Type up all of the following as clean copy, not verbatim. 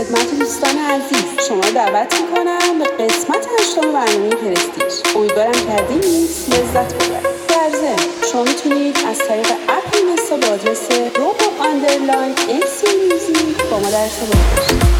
خدمت دوستان عزیز شما دعوت میکنم به قسمت 8 برنامه پرستیژ. امیدوارم که از این میکس لذت ببرید. در ضمن شما میتونید از طریق اپ اینستا با آدرس @MC با ما در ارتباط باشید.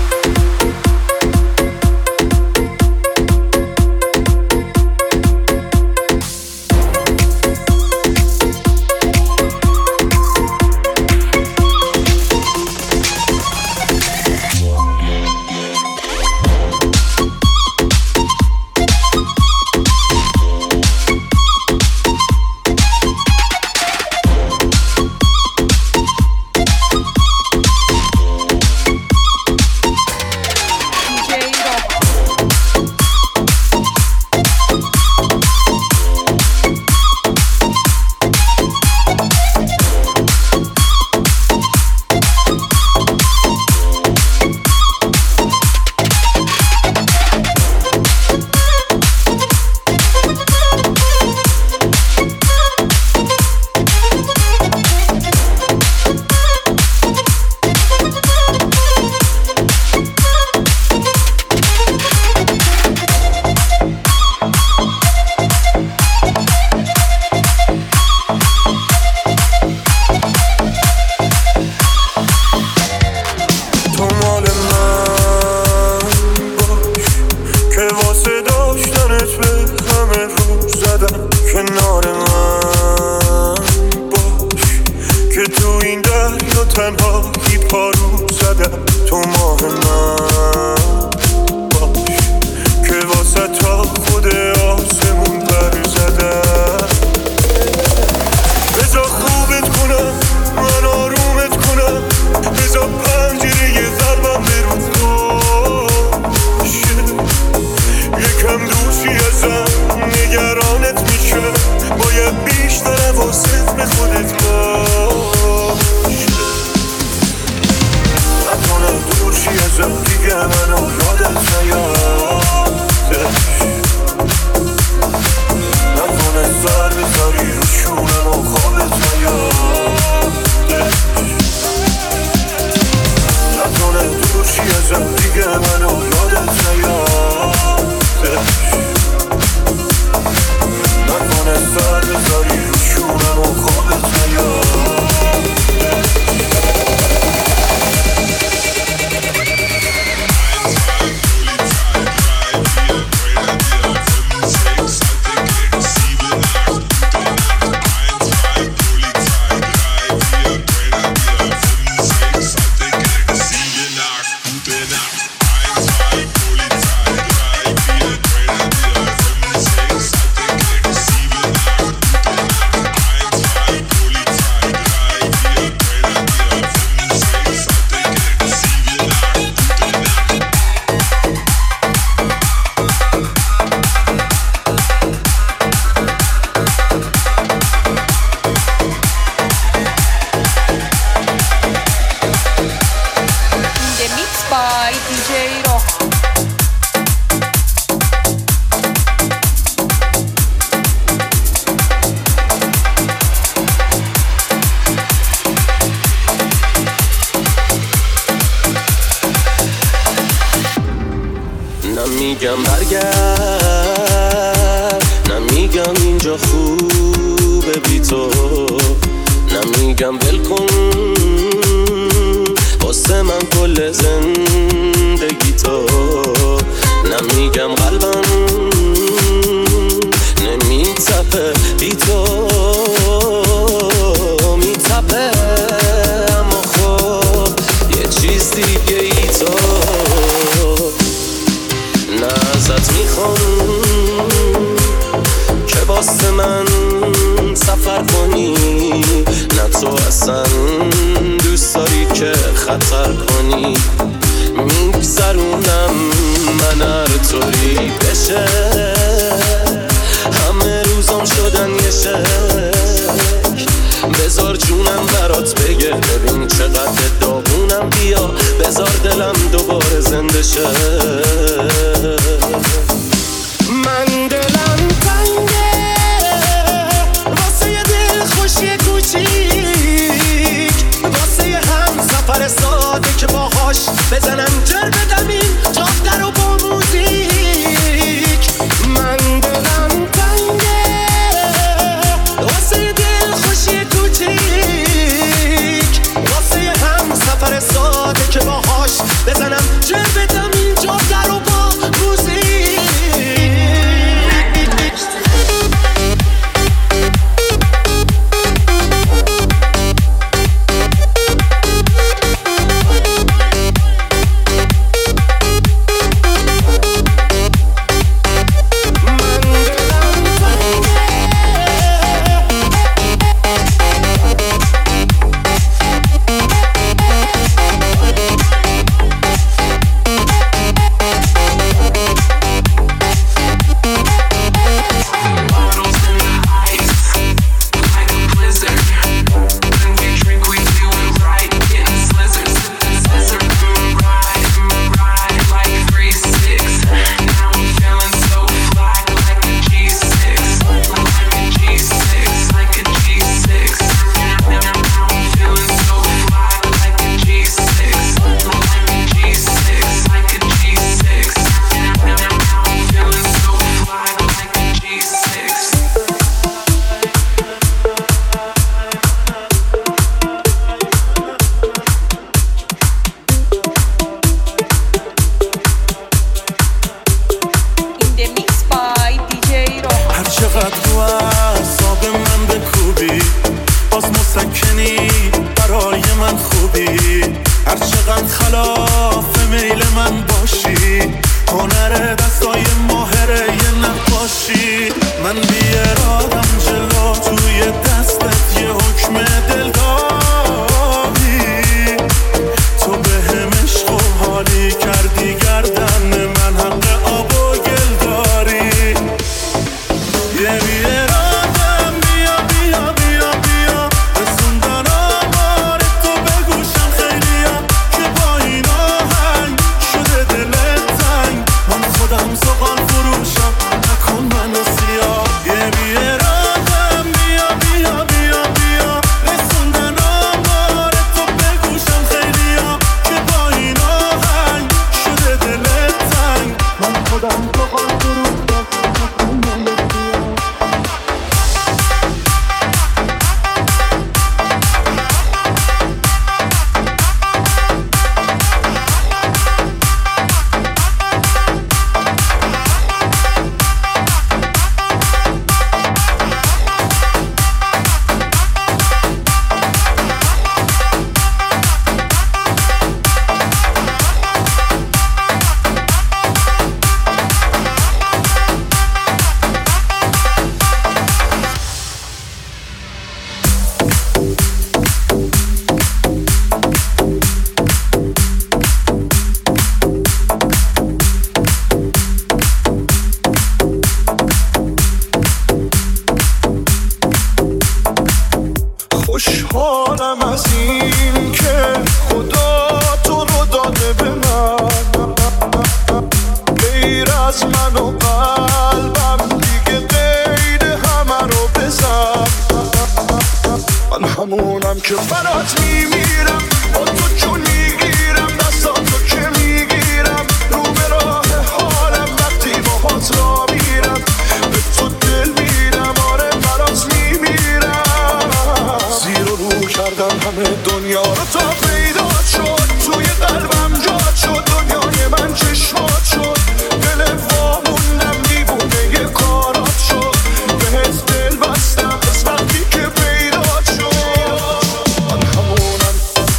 نمیگم برگرد، نمیگم اینجا خوبه بی تو، نمیگم ول کن واسه من کل زندگی تو، نمیگم قلبم نمیتپه بی تو، میتپه اما خب یه چیز دیگه ای تو، نه ازت میخوام که واسه من سفر کنی، نه تو اصلا دوست داری که خطر کنی، میگذرونم من هر طوری بشه، همه روزام شدن یه شک، بذار جونم برات بگه ببین چقدر داغونم، بیا بذار دلم دوباره زنده شه، من دلم تنگه واسه یه دل خوشی کوچیک، واسه یه هم سفر ساده که باهاش بزنم چقدر رو اعصاب من بکوبی، باز مسکنی برای من خوبی. هر چقدر خلاف میل من باشی، هنر دستای ماهره یه نقاشی. من بیارادم جلو توی دستت یه حکم دلداری، تو بهم عشق و حالی کردی گردن من حق آب و گل داری. یه بیارادم بیا بیا بیا بیا، رسوندن آمار تو بگوشم خیلیا، که با این آهنگ شده دلت تنگ. من خودم زغال فروشم نکن منو سیاه. یه بیارادم بیا بیا بیا بیا، رسوندن آمار تو بگوشم خیلیا، که با این آهنگ شده دلت تنگ. من خودم زغال فروشم نکن منو سیاه. خوشحالم از این که خدا تو رو داده به من، غیر از من و قلبم دیگه غیر همه رو بزن. من همونم که برات میمیرم، با تو جون میگیرم، دستاتو که میگیرم، رو به راه حالم وقتی باهات را میرم، به تو دل میرم، آره برات میمیرم. زیر و رو کردم همه دنیا رو تا پیدا شد، توی قلبم جات شد، دنیای من چشمات شد، دل واموندم دیوونه یه کارات شد، بهت دل بستم از وقتی که پیدا شد. من همونم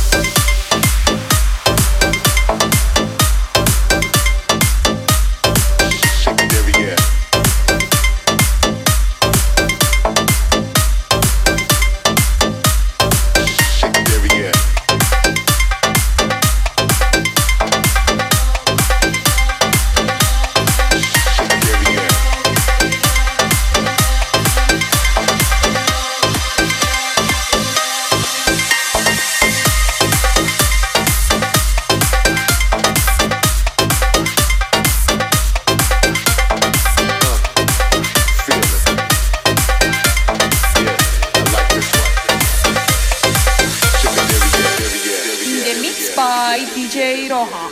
The mix by DJ Rohan.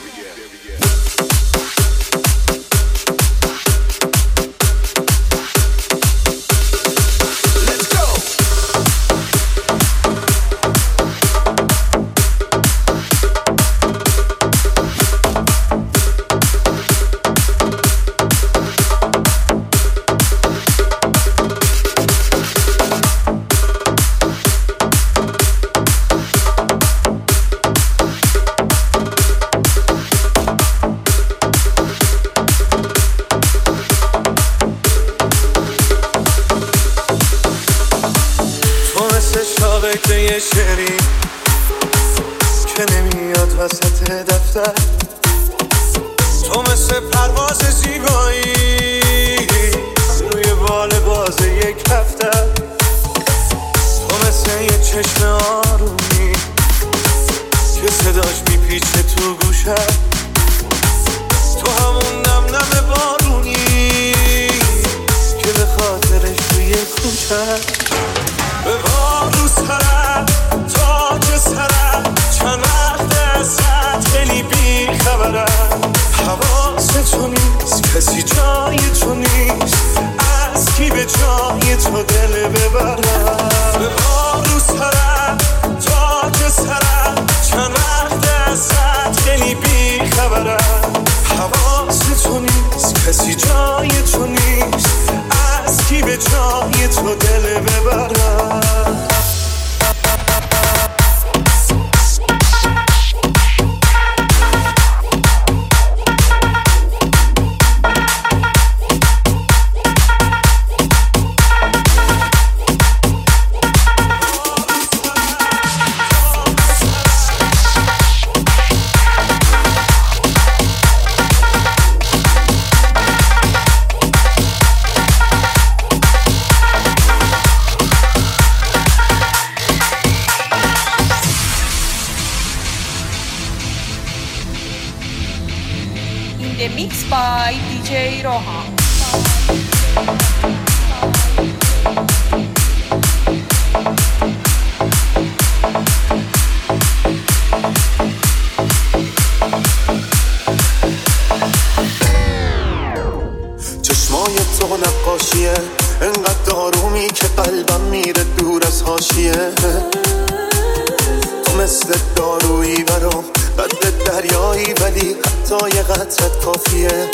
شاقه یه شعری که نمیاد وسط دفتر، تو مثل پرواز زیبایی روی بال باز یک هفته، تو مثل یه چشم آرومی که صداش میپیچه تو گوشه، تو همون نم نم بارونی که به خاطرش توی کوچه. ببار رو سرم تاج سرم، چند وقت ازت خیلی بی خبرم، حواست تو نیست کسی جای تو نیست، از کی به جای تو دل ببرم. ببار رو سرم تاج سرم، چند وقت ازت خیلی بی خبرم، حواست تو نیست کسی جای تو نیست، از کی به به جای تو دل ببرم. Mixed by DJ Rohan. چشمای تو نقاشیه، انقدر آرومی که قلبم میره دور از حاشیه. تو مثل دارویی برام، قدر دریایی ولی حتی یه قطرت کافیه.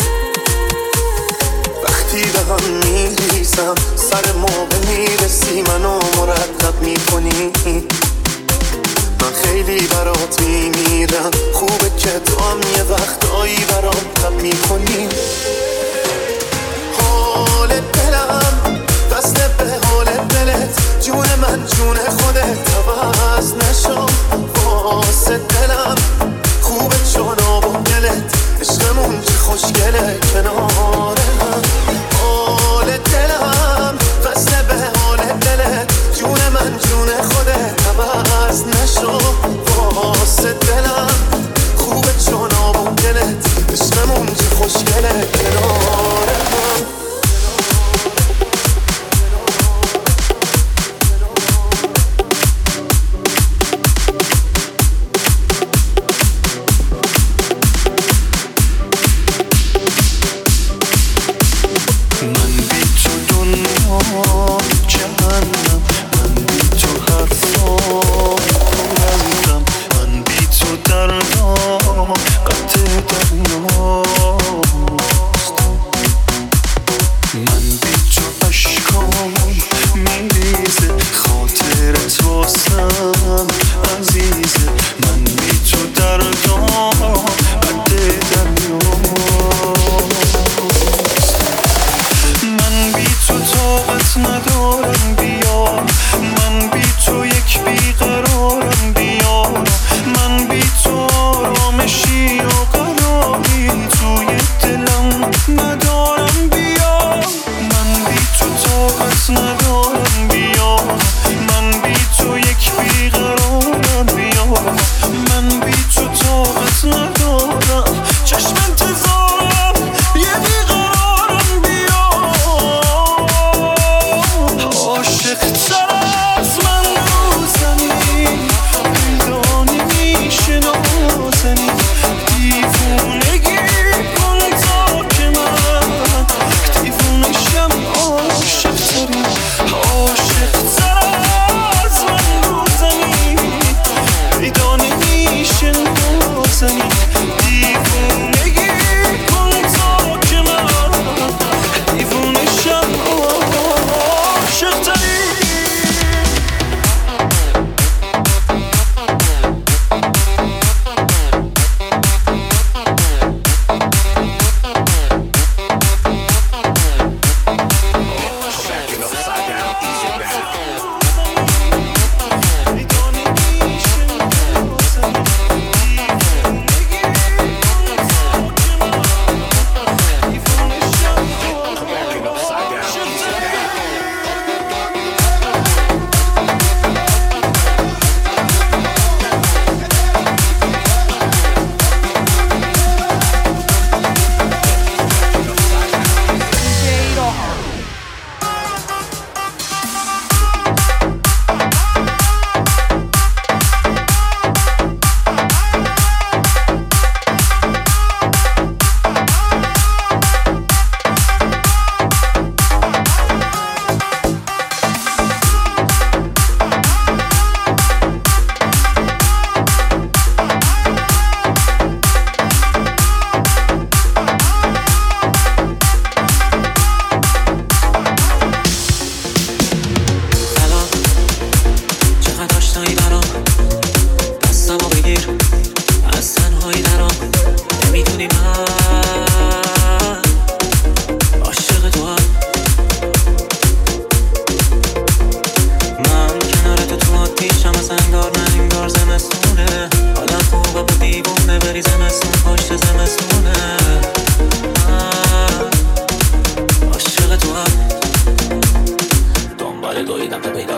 وقتی به هم میریزم سر موقع میرسی منو مرتب میکنی. من خیلی برات میمیرم، خوبه که تو هم یه وقتایی برام تب میکنی. حال دلم وصله به حال دلت، جون من جون خودت عوض نشو واسه دلم. خوبه چون آب و دلت، عشقمون چه خوشگله کنار هم. حال دلم وصله به حال دلت، جون من جون خودت عوض نشو واسه دلم. خوبه چون آب و دلت، عشقمون چه خوشگله کنار هم.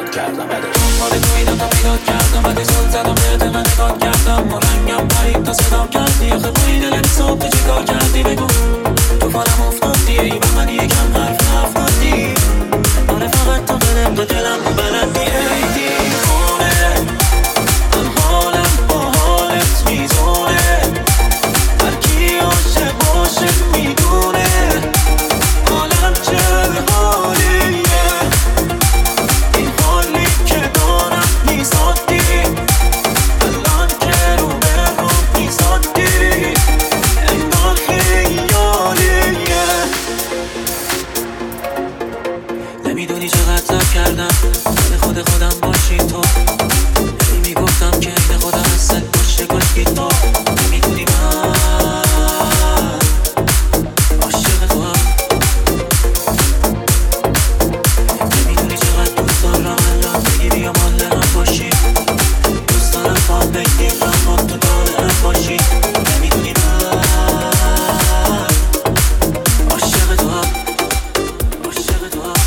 بیداد کردم دنبال تویدم تا بیداد کردم بعدی زل زدم بهت من نگاه کردم و رنگم پرید تا صدام کردی آخه با این دل صبح تو چی کار کردی بگو توفانم افتادی ای و من یکم حرف نفردی آره فقط تا قدم دو دلم و بلدی ای دیوونه من حالم با حالت میزونه هر کی عاشق باشه میدونه حالم چه حالیه این حالی که دارم میزادی الان که رو به رو میزادی انگار خیالیه نمیدونی چقدر زب کردم خود خودم باشی تو میگفتم که این خودم اصل باشه کاشکی تو نمیدونی من عاشق تو هم نمیدونی چقدر دوست دارم الان بگیری یا مال هم باشی دوست دارم با بگیم اما تو داره هم باشی نمیدونی من عاشق تو هم عاشق تو هم